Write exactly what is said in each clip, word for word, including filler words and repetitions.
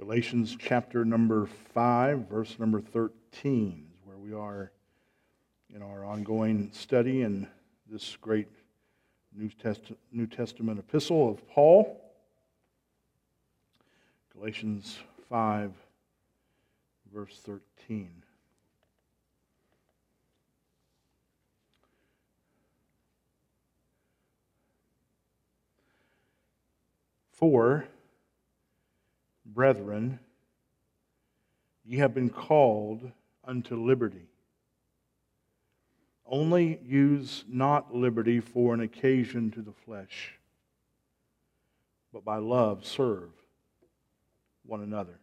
Galatians chapter number five, verse number thirteen is where we are in our ongoing study in this great New Test- New Testament epistle of Paul. Galatians five, verse thirteen. For, brethren, ye have been called unto liberty. Only use not liberty for an occasion to the flesh, but by love serve one another.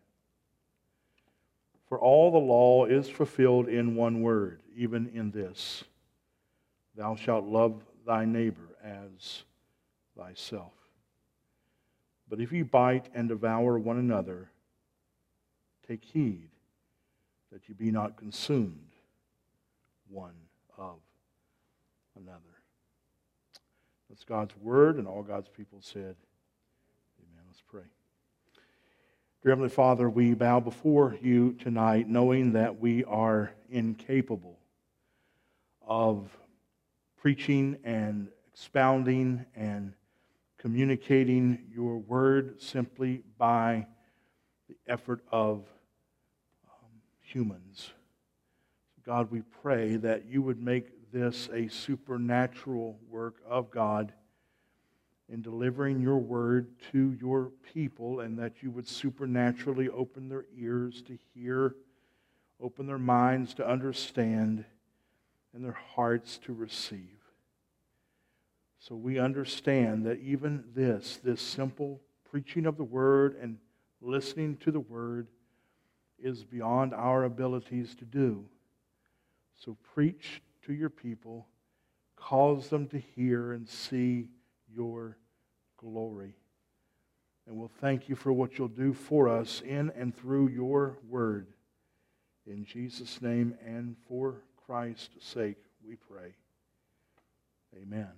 For all the law is fulfilled in one word, even in this: thou shalt love thy neighbor as thyself. But if ye bite and devour one another, take heed that ye be not consumed one of another. That's God's word, and all God's people said, amen. Let's pray. Dear Heavenly Father, we bow before you tonight knowing that we are incapable of preaching and expounding and communicating your word simply by the effort of um, humans. God, we pray that you would make this a supernatural work of God in delivering your word to your people, and that you would supernaturally open their ears to hear, open their minds to understand, and their hearts to receive. So we understand that even this, this simple preaching of the Word and listening to the Word is beyond our abilities to do. So preach to your people, cause them to hear and see your glory. And we'll thank you for what you'll do for us in and through your Word. In Jesus' name and for Christ's sake we pray. Amen.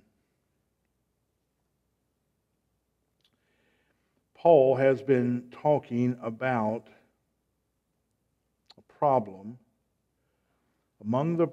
Paul has been talking about a problem among the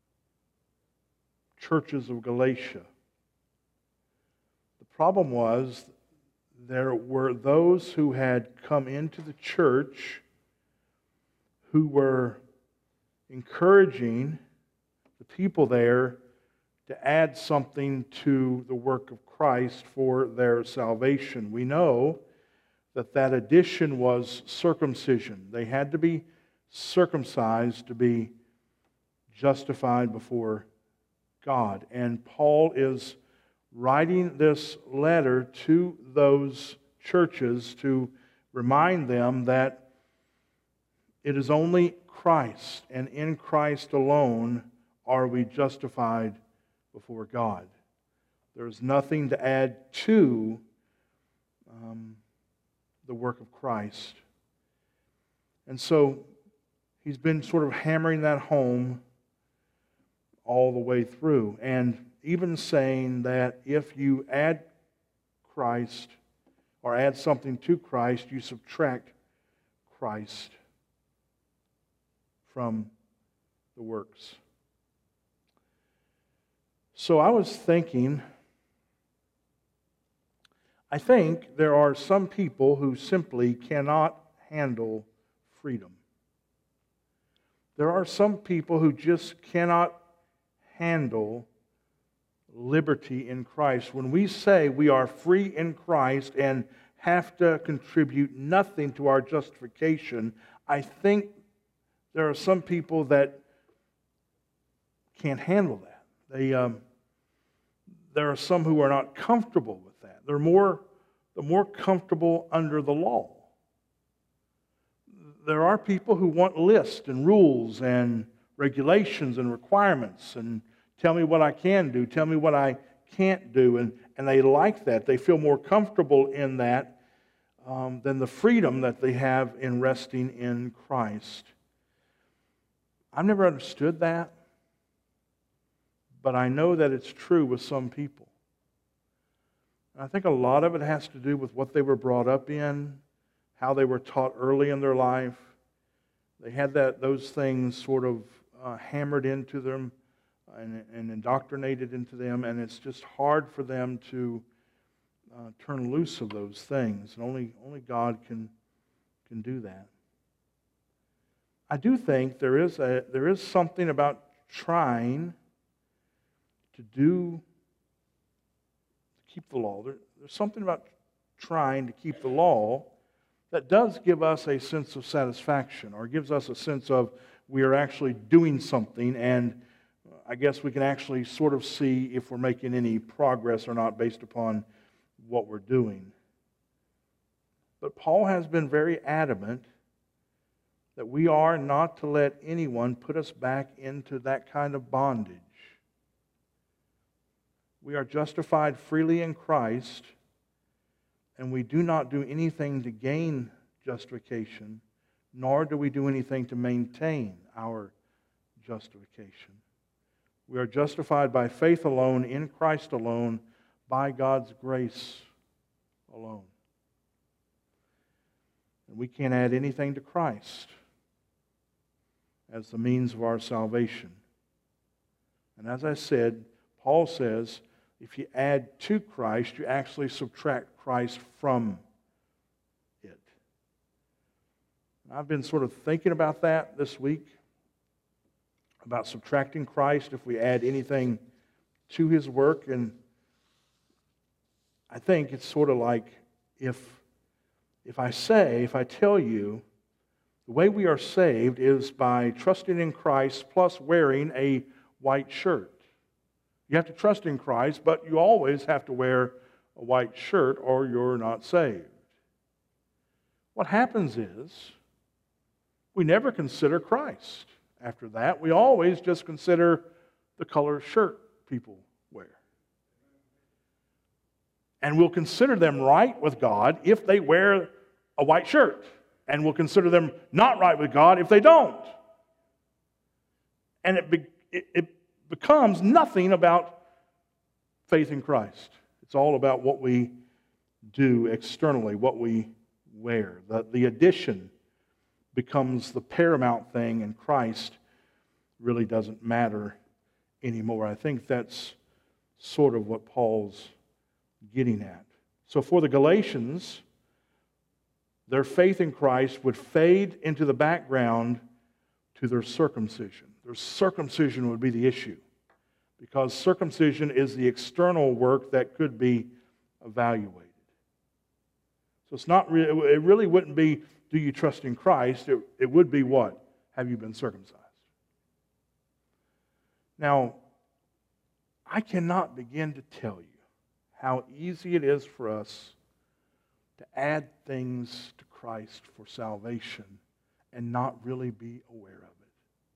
churches of Galatia. The problem was there were those who had come into the church who were encouraging the people there to add something to the work of Christ for their salvation. We know that that addition was circumcision. They had to be circumcised to be justified before God. And Paul is writing this letter to those churches to remind them that it is only Christ, and in Christ alone are we justified before God. There is nothing to add to um, the work of Christ. And so he's been sort of hammering that home all the way through, and even saying that if you add Christ or add something to Christ, you subtract Christ from the works. So I was thinking, I think there are some people who simply cannot handle freedom. There are some people who just cannot handle liberty in Christ. When we say we are free in Christ and have to contribute nothing to our justification, I think there are some people that can't handle that. They, um, there are some who are not comfortable with that. They're more, they're more comfortable under the law. There are people who want lists and rules and regulations and requirements, and tell me what I can do, tell me what I can't do, and, and they like that. They feel more comfortable in that um, than the freedom that they have in resting in Christ. I've never understood that, but I know that it's true with some people. And I think a lot of it has to do with what they were brought up in, how they were taught early in their life. They had that those things sort of uh, hammered into them and, and indoctrinated into them, and it's just hard for them to uh, turn loose of those things. And only only God can can do that. I do think there is a there is something about trying to do to keep the law. There, there's something about trying to keep the law that does give us a sense of satisfaction, or gives us a sense of we are actually doing something, and I guess we can actually sort of see if we're making any progress or not based upon what we're doing. But Paul has been very adamant that we are not to let anyone put us back into that kind of bondage. We are justified freely in Christ, and we do not do anything to gain justification, nor do we do anything to maintain our justification. We are justified by faith alone, in Christ alone, by God's grace alone. And we can't add anything to Christ as the means of our salvation. And as I said, Paul says, if you add to Christ, you actually subtract Christ from it. I've been sort of thinking about that this week, about subtracting Christ if we add anything to His work. And I think it's sort of like if, if I say, if I tell you, the way we are saved is by trusting in Christ plus wearing a white shirt. You have to trust in Christ, but you always have to wear a white shirt or you're not saved. What happens is we never consider Christ. After that, we always just consider the color shirt people wear. And we'll consider them right with God if they wear a white shirt. And we'll consider them not right with God if they don't. And it, be, it, it becomes nothing about faith in Christ. It's all about what we do externally, what we wear. The, the addition becomes the paramount thing, and Christ really doesn't matter anymore. I think that's sort of what Paul's getting at. So for the Galatians, their faith in Christ would fade into the background to their circumcision. Their circumcision would be the issue, because circumcision is the external work that could be evaluated. So it's not really, it really wouldn't be, do you trust in Christ? It, it would be what? Have you been circumcised? Now, I cannot begin to tell you how easy it is for us to add things to Christ for salvation and not really be aware of it.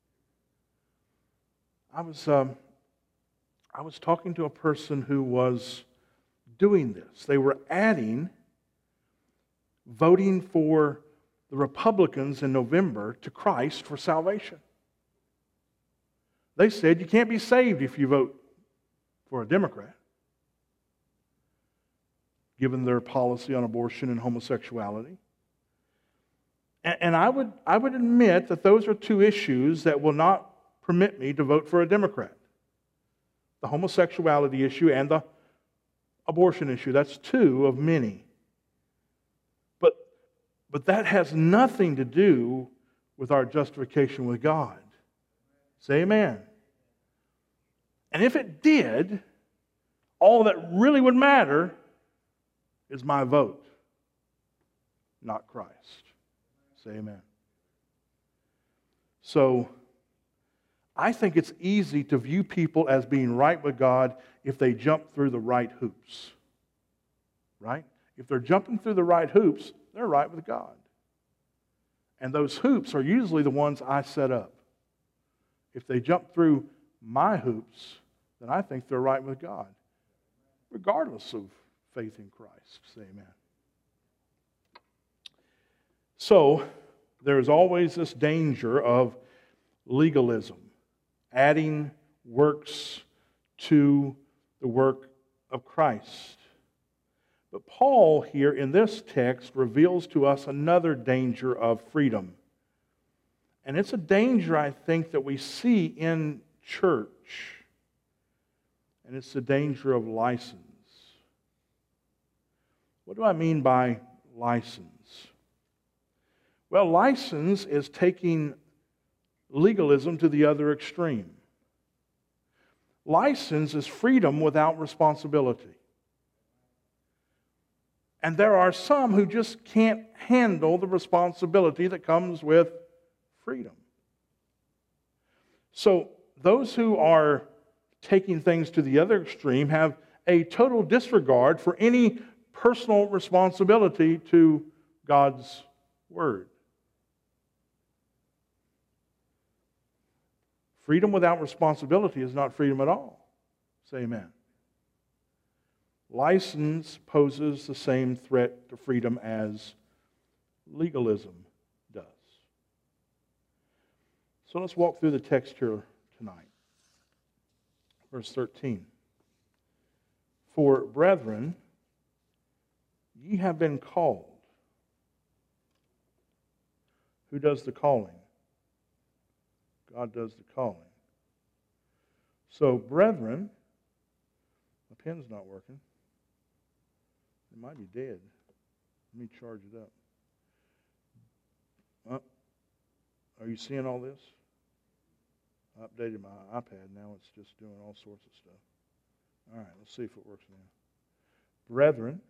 I was um, I was talking to a person who was doing this. They were adding voting for the Republicans in November to Christ for salvation. They said you can't be saved if you vote for a Democrat, given their policy on abortion and homosexuality. And, and I would I would admit that those are two issues that will not permit me to vote for a Democrat. The homosexuality issue and the abortion issue. That's two of many. But, but that has nothing to do with our justification with God. Say amen. And if it did, all that really would matter is my vote, not Christ. Say amen. So, I think it's easy to view people as being right with God if they jump through the right hoops. Right? If they're jumping through the right hoops, they're right with God. And those hoops are usually the ones I set up. If they jump through my hoops, then I think they're right with God, regardless of faith in Christ. Say amen. So, there's always this danger of legalism, adding works to the work of Christ. But Paul here in this text reveals to us another danger of freedom. And it's a danger, I think, that we see in church. And it's the danger of license. What do I mean by license? Well, license is taking legalism to the other extreme. License is freedom without responsibility. And there are some who just can't handle the responsibility that comes with freedom. So those who are taking things to the other extreme have a total disregard for any personal responsibility to God's Word. Freedom without responsibility is not freedom at all. Say amen. License poses the same threat to freedom as legalism does. So let's walk through the text here tonight. Verse thirteen. For brethren, ye have been called. Who does the calling? God does the calling. So, brethren, my pen's not working. It might be dead. Let me charge it up. Oh, are you seeing all this? I updated my iPad. Now it's just doing all sorts of stuff. All right, let's see if it works now. Brethren,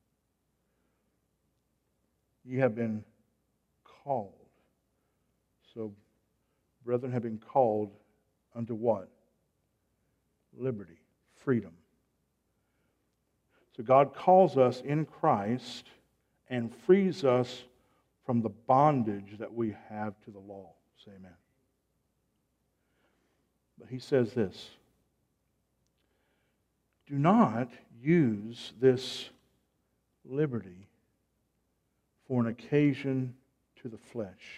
ye have been called. So, brethren have been called unto what? Liberty, freedom. So God calls us in Christ and frees us from the bondage that we have to the law. Say amen. But he says this: do not use this liberty for an occasion to the flesh.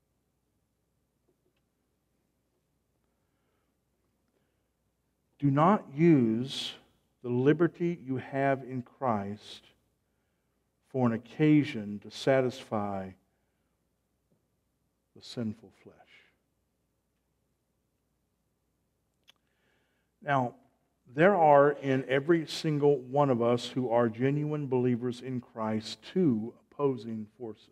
Do not use the liberty you have in Christ for an occasion to satisfy the sinful flesh. Now, there are in every single one of us who are genuine believers in Christ two opposing forces.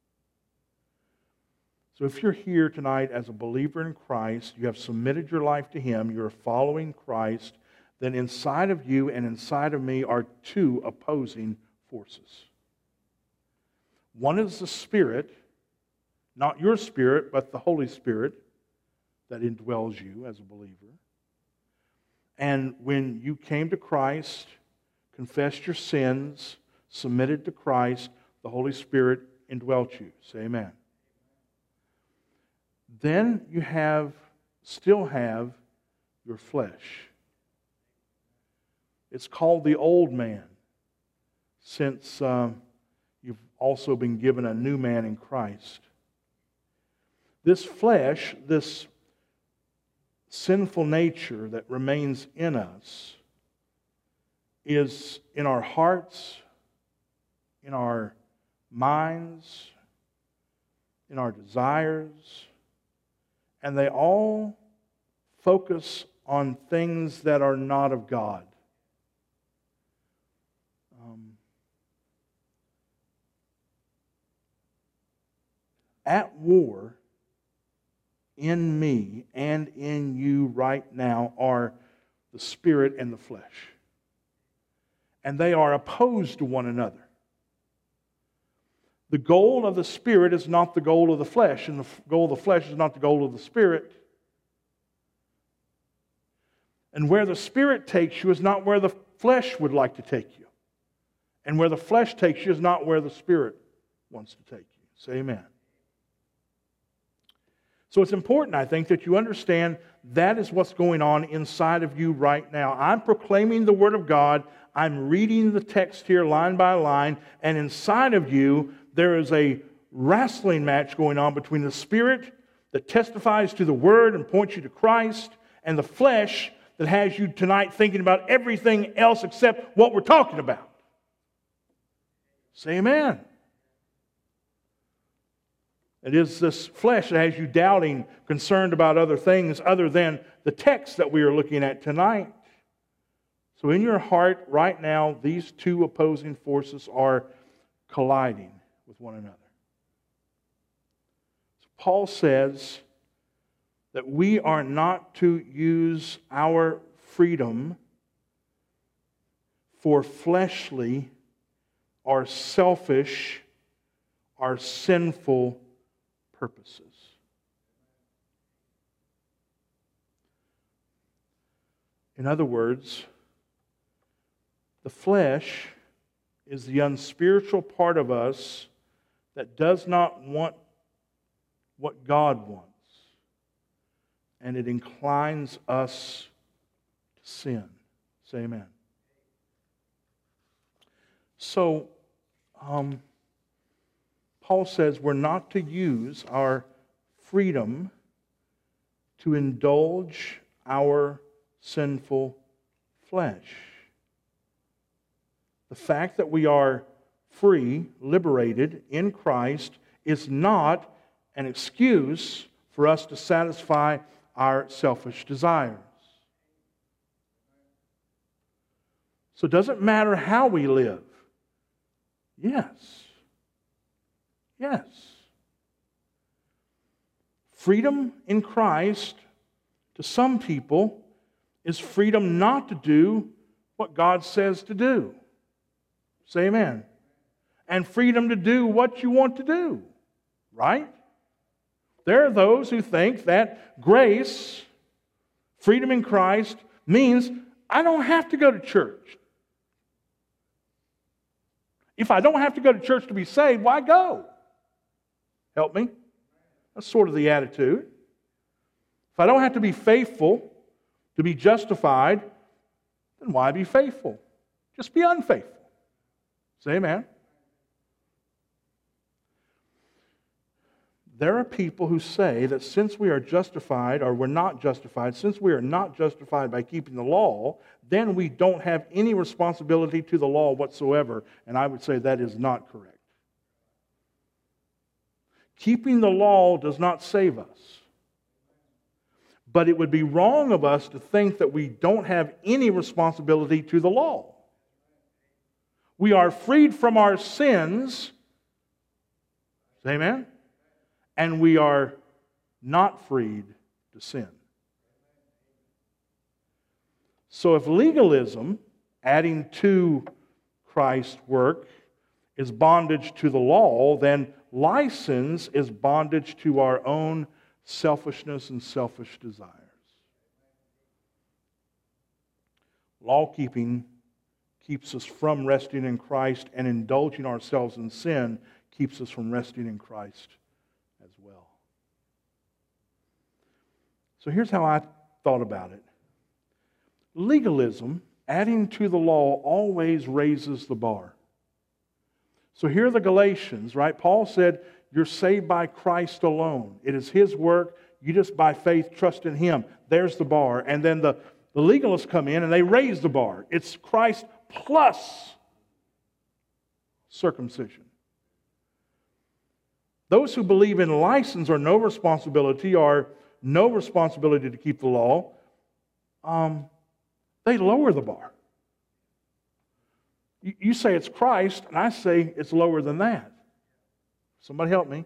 So if you're here tonight as a believer in Christ, you have submitted your life to Him, you're following Christ, then inside of you and inside of me are two opposing forces. One is the Spirit, not your spirit, but the Holy Spirit that indwells you as a believer. And when you came to Christ, confessed your sins, submitted to Christ, the Holy Spirit indwelt you. Say amen. Then you have, still have your flesh. It's called the old man, since um, you've also been given a new man in Christ. This flesh, this sinful nature that remains in us, is in our hearts, in our minds, in our desires, and they all focus on things that are not of God. Um, at war in me and in you right now are the spirit and the flesh. And they are opposed to one another. The goal of the Spirit is not the goal of the flesh, and the goal of the flesh is not the goal of the Spirit. And where the Spirit takes you is not where the flesh would like to take you. And where the flesh takes you is not where the Spirit wants to take you. Say amen. So it's important, I think, that you understand that is what's going on inside of you right now. I'm proclaiming the Word of God. I'm reading the text here line by line. And inside of you, there is a wrestling match going on between the Spirit that testifies to the Word and points you to Christ, and the flesh that has you tonight thinking about everything else except what we're talking about. Say amen. It is this flesh that has you doubting, concerned about other things other than the text that we are looking at tonight. So in your heart right now, these two opposing forces are colliding with one another. So Paul says that we are not to use our freedom for fleshly or selfish or sinful purposes. In other words, the flesh is the unspiritual part of us that does not want what God wants. And it inclines us to sin. Say amen. So, um, Paul says we're not to use our freedom to indulge our sinful flesh. The fact that we are free, liberated in Christ, is not an excuse for us to satisfy our selfish desires. So it doesn't matter how we live. Yes. Yes. Freedom in Christ, to some people, is freedom not to do what God says to do. Say amen. And freedom to do what you want to do. Right? There are those who think that grace, freedom in Christ, means I don't have to go to church. If I don't have to go to church to be saved, why go? Help me? That's sort of the attitude. If I don't have to be faithful to be justified, then why be faithful? Just be unfaithful. Say amen. There are people who say that since we are justified, or we're not justified, since we are not justified by keeping the law, then we don't have any responsibility to the law whatsoever. And I would say that is not correct. Keeping the law does not save us. But it would be wrong of us to think that we don't have any responsibility to the law. We are freed from our sins. Amen? And we are not freed to sin. So if legalism, adding to Christ's work, is bondage to the law, then license is bondage to our own selfishness and selfish desires. Law-keeping keeps us from resting in Christ, and indulging ourselves in sin keeps us from resting in Christ as well. So here's how I thought about it. Legalism, adding to the law, always raises the bar. So here are the Galatians, right? Paul said, you're saved by Christ alone. It is His work. You just by faith trust in Him. There's the bar. And then the, the legalists come in and they raise the bar. It's Christ plus circumcision. Those who believe in license or no responsibility, or no responsibility to keep the law, um, they lower the bar. You, you say it's Christ, and I say it's lower than that. Somebody help me.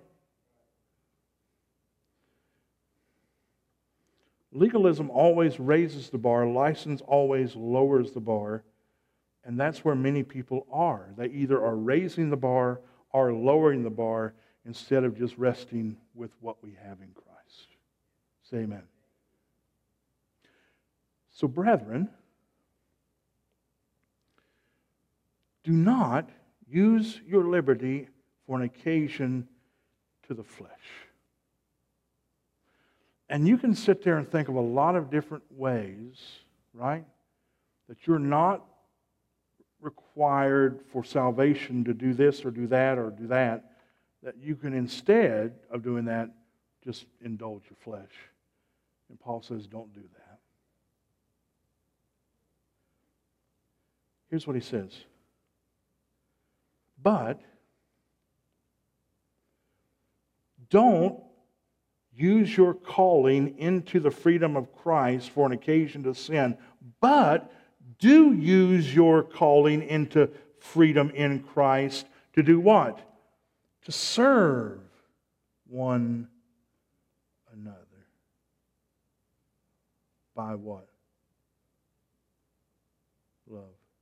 Legalism always raises the bar. License always lowers the bar. And that's where many people are. They either are raising the bar or lowering the bar instead of just resting with what we have in Christ. Say amen. So, brethren, do not use your liberty for an occasion to the flesh. And you can sit there and think of a lot of different ways, right, that you're not required for salvation to do this or do that or do that, that you can, instead of doing that, just indulge your flesh. And Paul says, don't do that. Here's what he says. But don't use your calling into the freedom of Christ for an occasion to sin, but do use your calling into freedom in Christ to do what? To serve one another. By what? Love.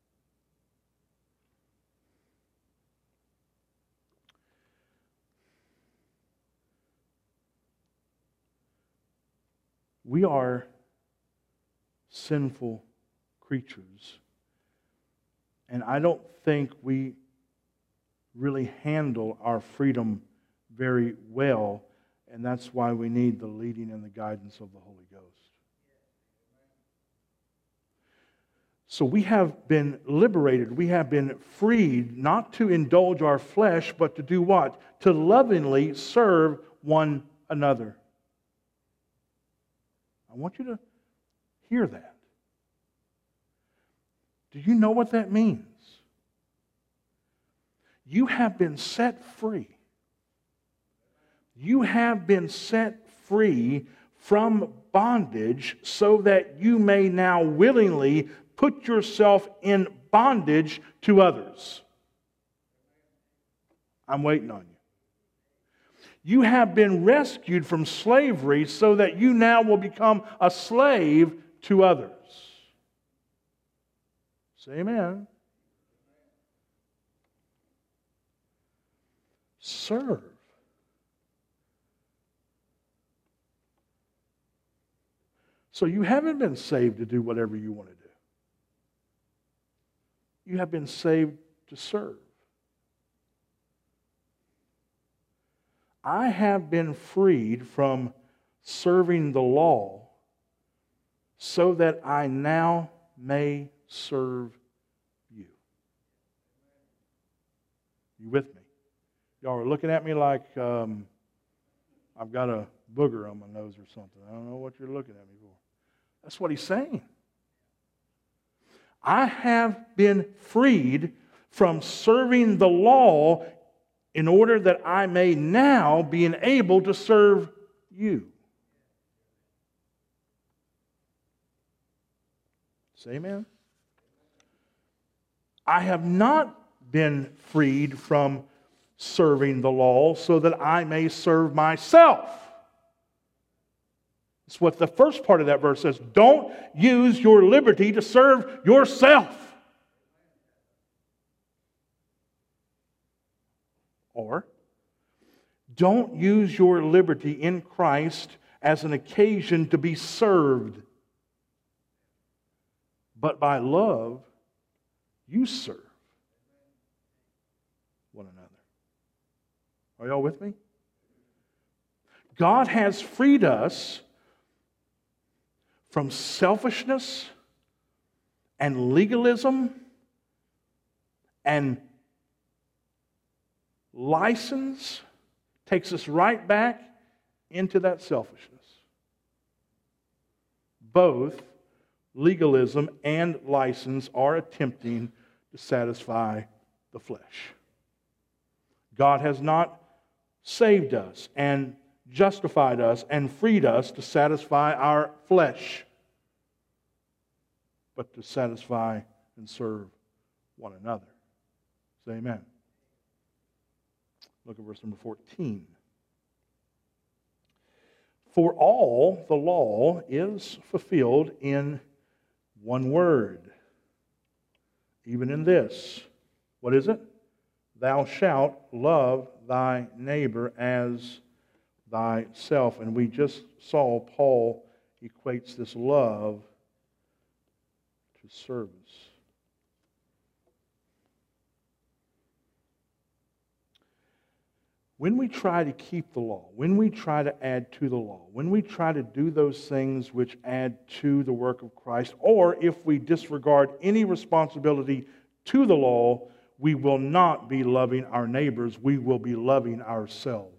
We are sinful creatures, and I don't think we really handle our freedom very well, and that's why we need the leading and the guidance of the Holy Ghost. So we have been liberated, we have been freed not to indulge our flesh, but to do what? To lovingly serve one another. I want you to hear that. Do you know what that means? You have been set free. You have been set free from bondage so that you may now willingly put yourself in bondage to others. I'm waiting on you. You have been rescued from slavery so that you now will become a slave to others. Say amen. Serve. So you haven't been saved to do whatever you want to do. You have been saved to serve. I have been freed from serving the law so that I now may serve you. You with me? Y'all are looking at me like um, I've got a booger on my nose or something. I don't know what you're looking at me for. That's what he's saying. I have been freed from serving the law in order that I may now be able to serve you. Say amen. I have not been freed from serving the law so that I may serve myself. That's what the first part of that verse says. Don't use your liberty to serve yourself. Or, don't use your liberty in Christ as an occasion to be served. But by love, you serve one another. Are y'all with me? God has freed us from selfishness and legalism and license. Takes us right back into that selfishness. Both legalism and license are attempting to satisfy the flesh. God has not saved us and justified us and freed us to satisfy our flesh, but to satisfy and serve one another. Say amen. Look at verse number fourteen. For all the law is fulfilled in one word, even in this. What is it? Thou shalt love thy neighbor as thyself. And we just saw Paul equates this love to service. When we try to keep the law, when we try to add to the law, when we try to do those things which add to the work of Christ, or if we disregard any responsibility to the law, we will not be loving our neighbors, we will be loving ourselves.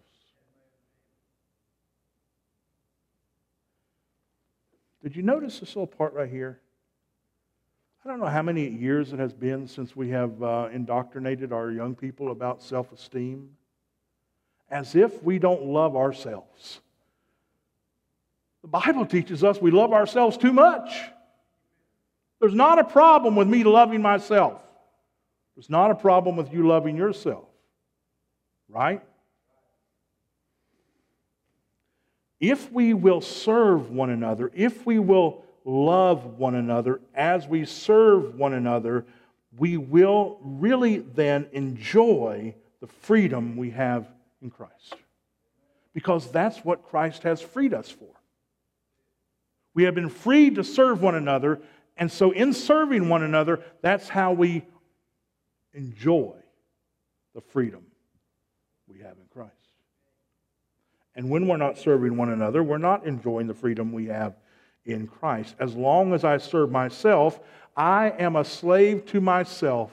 Did you notice this little part right here? I don't know how many years it has been since we have uh, indoctrinated our young people about self-esteem, as if we don't love ourselves. The Bible teaches us we love ourselves too much. There's not a problem with me loving myself. There's not a problem with you loving yourself. Right? If we will serve one another, if we will love one another as we serve one another, we will really then enjoy the freedom we have in Christ. Because that's what Christ has freed us for. We have been freed to serve one another, and so in serving one another, that's how we enjoy the freedom we have in Christ. And when we're not serving one another, we're not enjoying the freedom we have in Christ. As long as I serve myself, I am a slave to myself.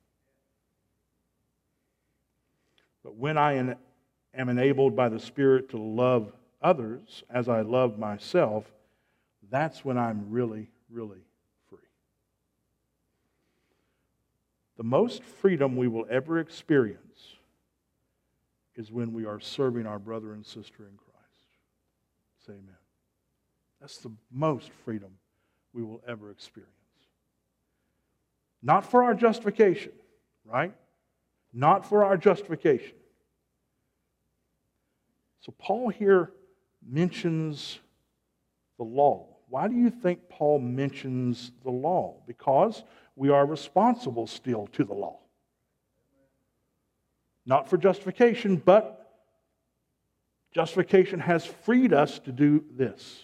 But when I am enabled by the Spirit to love others as I love myself, that's when I'm really, really free. The most freedom we will ever experience is when we are serving our brother and sister in Christ. Say amen. That's the most freedom we will ever experience. Not for our justification, right? Not for our justification. So Paul here mentions the law. Why do you think Paul mentions the law? Because we are responsible still to the law. Not for justification, but justification has freed us to do this.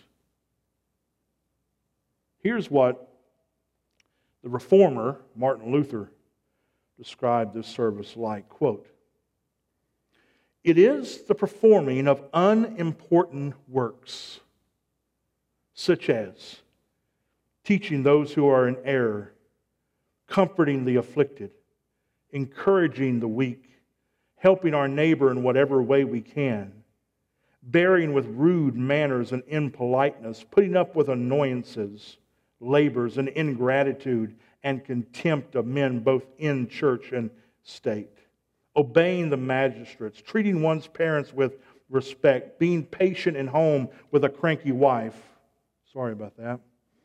Here's what the reformer, Martin Luther, described this service like, quote, "It is the performing of unimportant works, such as teaching those who are in error, comforting the afflicted, encouraging the weak, helping our neighbor in whatever way we can, bearing with rude manners and impoliteness, putting up with annoyances, labors, and ingratitude and contempt of men both in church and state, obeying the magistrates, treating one's parents with respect, being patient in home with a cranky wife." Sorry about that.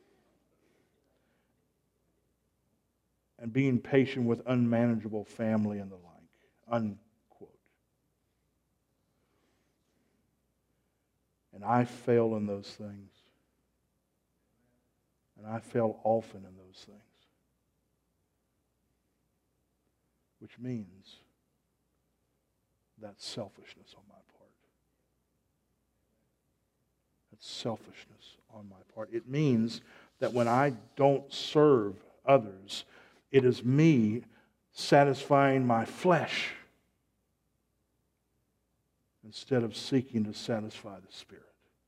"And being patient with unmanageable family and the like." Unquote. And I fail in those things. And I fail often in those things. Which means that's selfishness on my part. That's selfishness on my part. It means that when I don't serve others, it is me satisfying my flesh instead of seeking to satisfy the Spirit.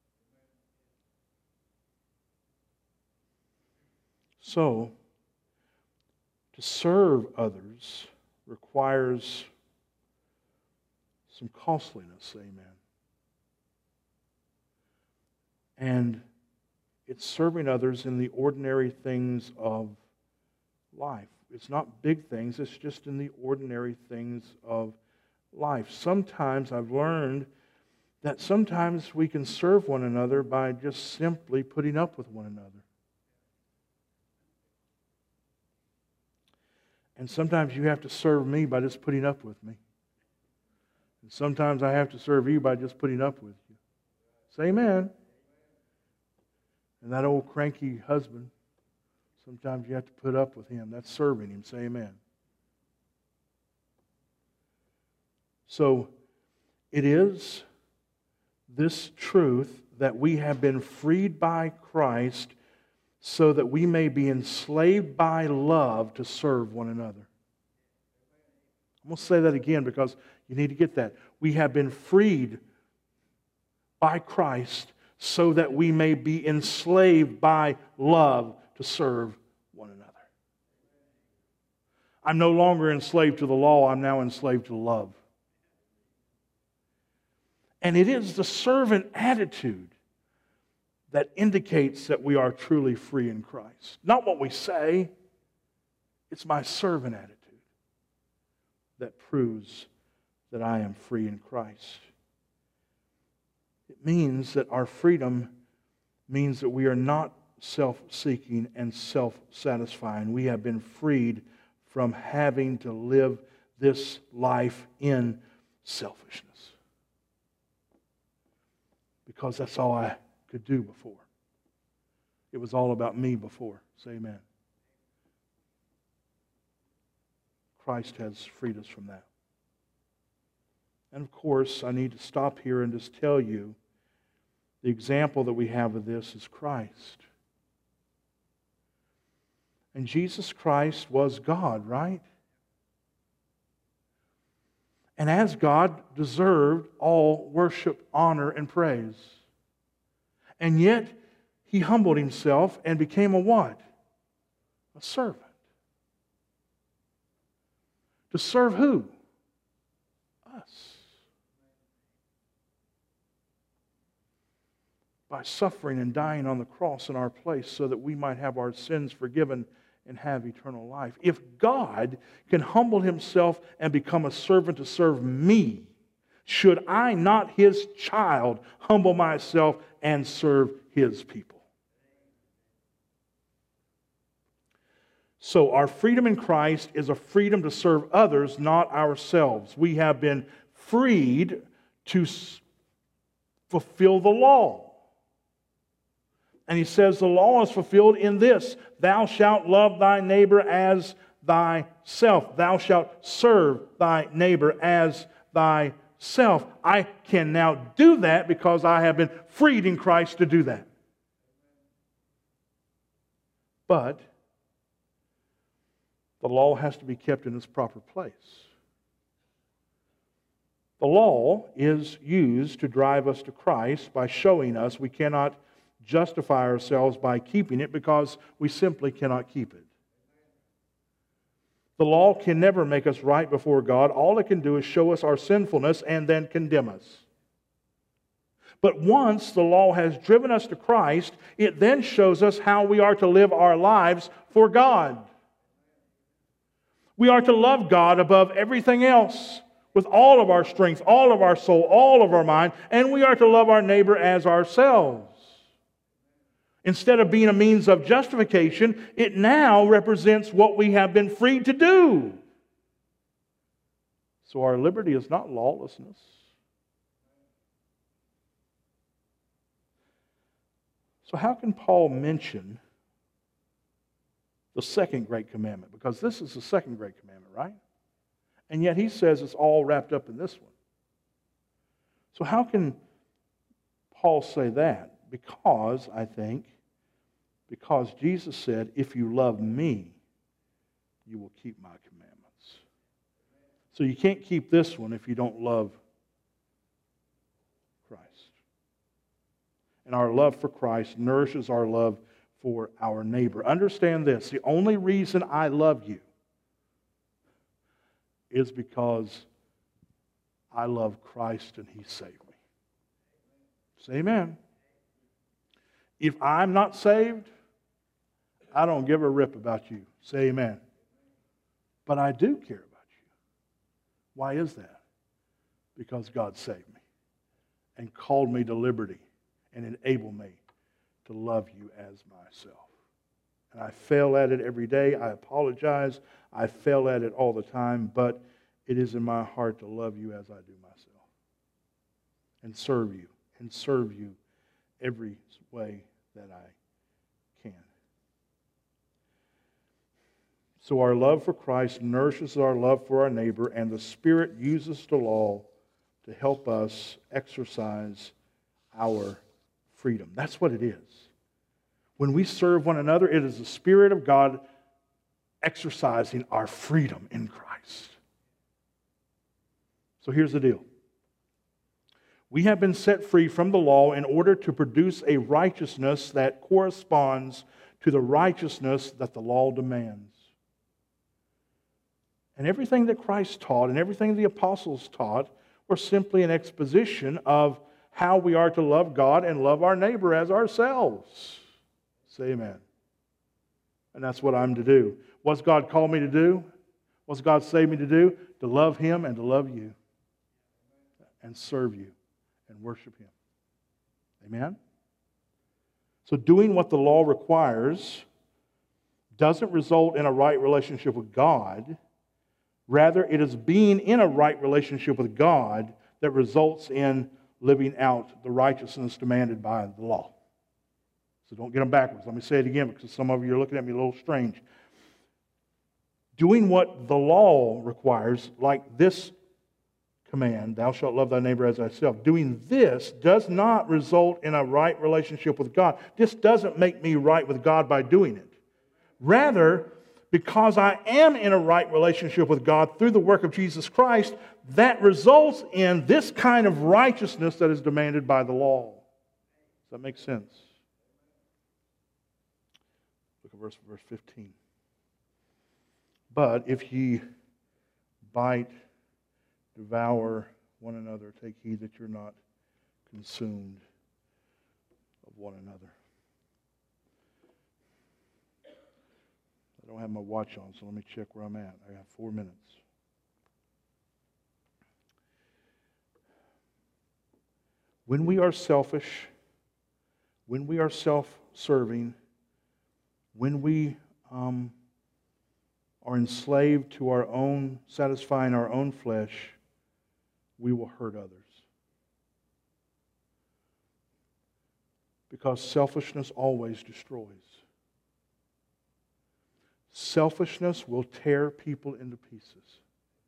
So, to serve others requires some costliness, amen. And it's serving others in the ordinary things of life. It's not big things, it's just in the ordinary things of life. Sometimes I've learned that sometimes we can serve one another by just simply putting up with one another. And sometimes you have to serve me by just putting up with me. And sometimes I have to serve you by just putting up with you. Say amen. And that old cranky husband, sometimes you have to put up with him. That's serving him. Say amen. So it is this truth that we have been freed by Christ so that we may be enslaved by love to serve one another. I'm going to say that again because you need to get that. We have been freed by Christ so that we may be enslaved by love to serve one another. I'm no longer enslaved to the law, I'm now enslaved to love. And it is the servant attitude that indicates that we are truly free in Christ. Not what we say, It's my servant attitude that proves that I am free in Christ. It means that our freedom means that we are not self-seeking and self-satisfying. We have been freed from having to live this life in selfishness. Because that's all I could do before. It was all about me before. Say amen. Christ has freed us from that. And of course, I need to stop here and just tell you the example that we have of this is Christ. And Jesus Christ was God, right? And as God, deserved all worship, honor, and praise. And yet, He humbled Himself and became a what? A servant. To serve who? Us. By suffering and dying on the cross in our place so that we might have our sins forgiven and have eternal life. If God can humble Himself and become a servant to serve me, should I not, His child, humble myself and serve His people? So our freedom in Christ is a freedom to serve others, not ourselves. We have been freed to fulfill the law. And He says the law is fulfilled in this: thou shalt love thy neighbor as thyself. Thou shalt serve thy neighbor as thyself. I can now do that because I have been freed in Christ to do that. But the law has to be kept in its proper place. The law is used to drive us to Christ by showing us we cannot justify ourselves by keeping it because we simply cannot keep it. The law can never make us right before God. All it can do is show us our sinfulness and then condemn us. But once the law has driven us to Christ, it then shows us how we are to live our lives for God. We are to love God above everything else with all of our strength, all of our soul, all of our mind, and we are to love our neighbor as ourselves. Instead of being a means of justification, it now represents what we have been freed to do. So our liberty is not lawlessness. So how can Paul mention the second great commandment? Because this is the second great commandment, right? And yet he says it's all wrapped up in this one. So how can Paul say that? Because, I think, because Jesus said, if you love me, you will keep my commandments. So you can't keep this one if you don't love Christ. And our love for Christ nourishes our love for our neighbor. Understand this, the only reason I love you is because I love Christ and He saved me. Say amen. If I'm not saved, I don't give a rip about you. Say amen. But I do care about you. Why is that? Because God saved me and called me to liberty and enabled me to love you as myself. And I fail at it every day. I apologize. I fail at it all the time, but it is in my heart to love you as I do myself and serve you and serve you every way that I can. So our love for Christ nourishes our love for our neighbor, and the Spirit uses the law to help us exercise our freedom. That's what it is. When we serve one another, it is the Spirit of God exercising our freedom in Christ. So here's the deal. We have been set free from the law in order to produce a righteousness that corresponds to the righteousness that the law demands. And everything that Christ taught and everything the apostles taught were simply an exposition of how we are to love God and love our neighbor as ourselves. Say amen. And that's what I'm to do. What's God called me to do? What's God saved me to do? To love Him and to love you. And serve you. And worship Him. Amen? So doing what the law requires doesn't result in a right relationship with God. Rather, it is being in a right relationship with God that results in living out the righteousness demanded by the law. So don't get them backwards. Let me say it again because some of you are looking at me a little strange. Doing what the law requires, like this command, thou shalt love thy neighbor as thyself, doing this does not result in a right relationship with God. This doesn't make me right with God by doing it. Rather, because I am in a right relationship with God through the work of Jesus Christ, that results in this kind of righteousness that is demanded by the law. Does that make sense? Look at verse, verse fifteen. But if ye bite, devour one another, take heed that you're not consumed of one another. I don't have my watch on, so let me check where I'm at. I got four minutes. When we are selfish, when we are self-serving, when we um, are enslaved to our own, satisfying our own flesh, we will hurt others. Because selfishness always destroys. Selfishness will tear people into pieces.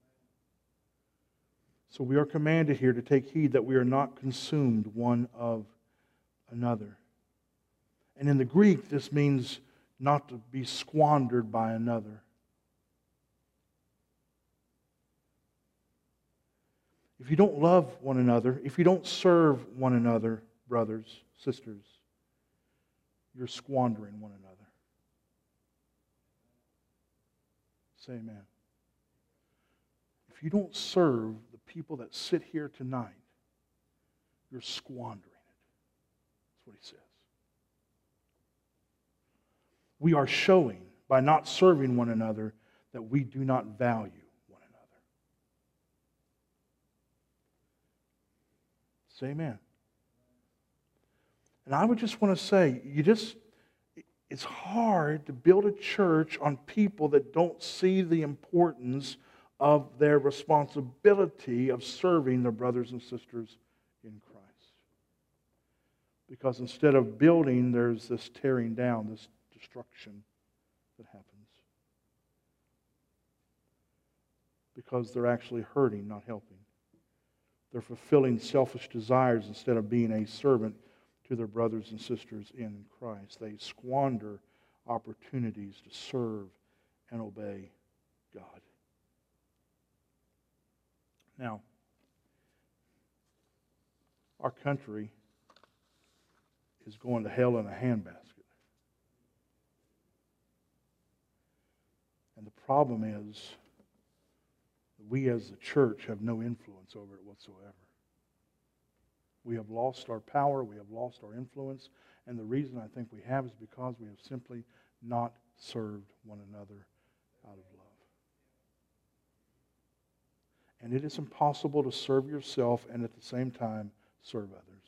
So we are commanded here to take heed that we are not consumed one of another. And in the Greek, this means not to be squandered by another. If you don't love one another, if you don't serve one another, brothers, sisters, you're squandering one another. Say amen. If you don't serve the people that sit here tonight, you're squandering it. That's what he says. We are showing, by not serving one another, that we do not value one another. Say amen. And I would just want to say, you just, it's hard to build a church on people that don't see the importance of their responsibility of serving their brothers and sisters in Christ. Because instead of building, there's this tearing down, this destruction that happens. Because they're actually hurting, not helping. They're fulfilling selfish desires instead of being a servant to their brothers and sisters in Christ. They squander opportunities to serve and obey God. Now, our country is going to hell in a handbasket. And the problem is, we as the church have no influence over it whatsoever. We have lost our power, we have lost our influence, and the reason I think we have is because we have simply not served one another out of love. And it is impossible to serve yourself and at the same time serve others.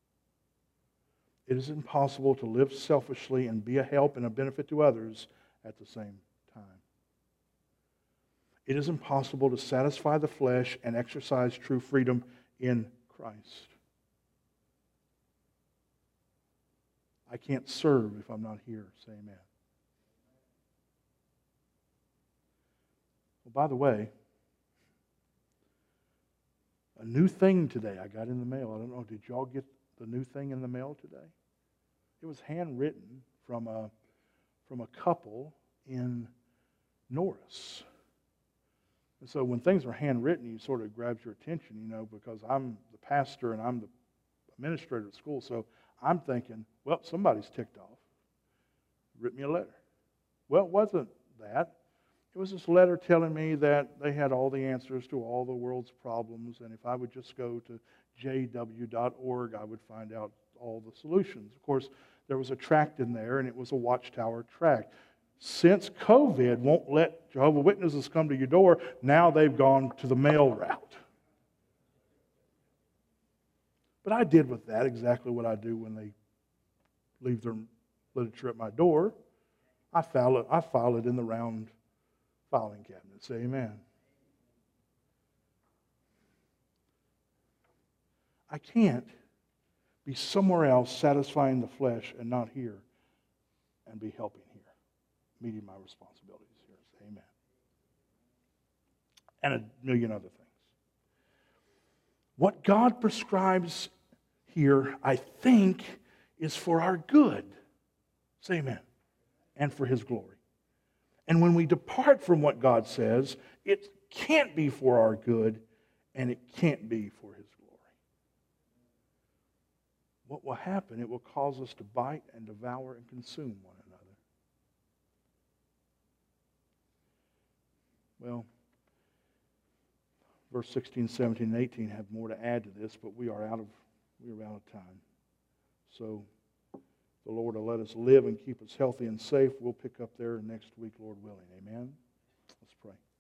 It is impossible to live selfishly and be a help and a benefit to others at the same time. It is impossible to satisfy the flesh and exercise true freedom in Christ. I can't serve if I'm not here. Say amen. Well, by the way, a new thing today I got in the mail. I don't know, did y'all get the new thing in the mail today? It was handwritten from a, from a couple in Norris. And so when things are handwritten, it sort of grabs your attention, you know, because I'm the pastor and I'm the administrator at school, so I'm thinking, well, somebody's ticked off. Written me a letter. Well, it wasn't that. It was this letter telling me that they had all the answers to all the world's problems, and if I would just go to j w dot org, I would find out all the solutions. Of course, there was a tract in there, and it was a Watchtower tract. since COVID won't let Jehovah's Witnesses come to your door, now they've gone to the mail route. But I did with that exactly what I do when they leave their literature at my door. I file it, I file it in the round filing cabinet. Say amen. I can't be somewhere else satisfying the flesh and not here and be helping here, meeting my responsibilities here. Say amen. And a million other things. What God prescribes here, I think, is for our good. Say amen. And for His glory. And when we depart from what God says, it can't be for our good and it can't be for His glory. What will happen? It will cause us to bite and devour and consume one another. Well, verse sixteen, seventeen, and eighteen have more to add to this, but we are out of we are out of time. So the Lord will let us live and keep us healthy and safe. We'll pick up there next week, Lord willing. Amen. Let's pray.